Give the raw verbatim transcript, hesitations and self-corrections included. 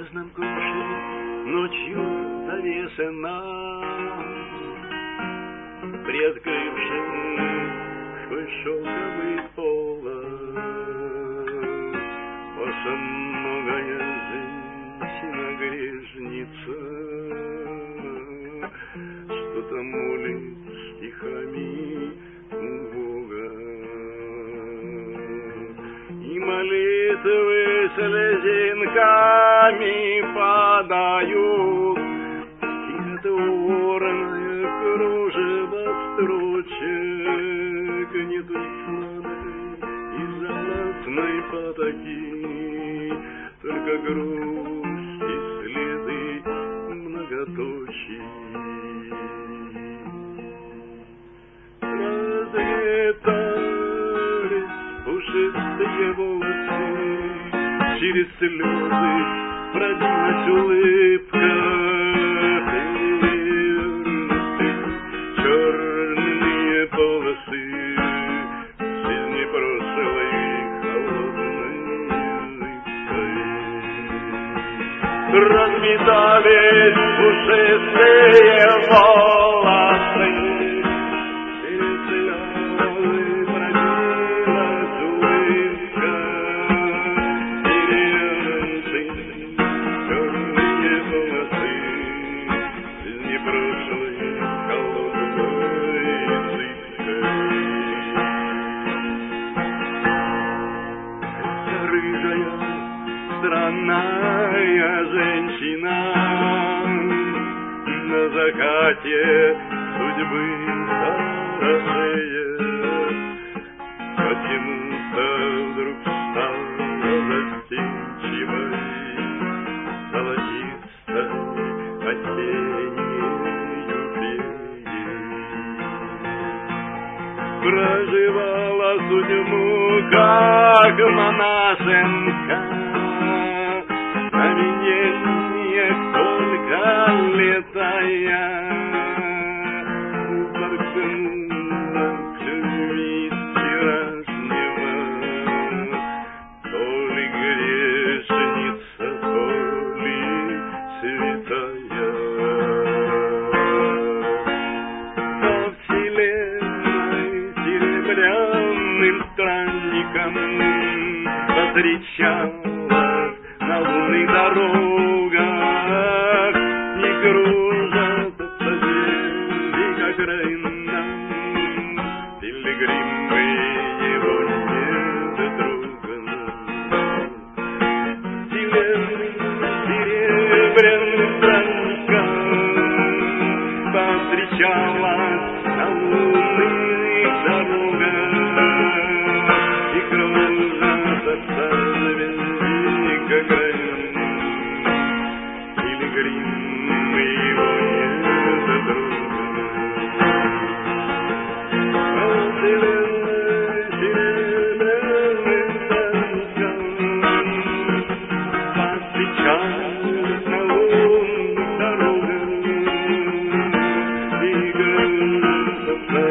звездном кружке ночью завешена, приоткрывшим свой шелковый полог. Ваша многая женщина-грешница что-то молит стихами у Бога, и молитвы слезинками падают, стихотворное кружево строчек, нету ни сладой и золотной потаки, только грусть и следы многоточий. Разлетались пушистые волосы, через слезы пробилась улыбка, перевернуты черные полосы жизни прошлой холодной зыбкой. Разметались пушистые волосы, через слезы пробилась улыбка, перевернуты черные полосы жизни прошлой холодной зыбкой. Рыжая странная женщина на закате судьбы хорошеет, потянуться вдруг стала застенчивой, золотистой осеннею феей. Проживала судьбу как монашенка, на видениях только летая, вдохнула к любви вчерашнего, то ли грешница, то ли святая. По вселенной серебряным странником встречалась на лунных дорогах, не кружат соседи, как райна, пилигримы его недотроганы. Серебряным странником повстречалась на лунных дорогах, и кружат соседи, как райна, пилигримы его недотроганы. Серебряным странником повстречалась на лунных дорогах, и кружат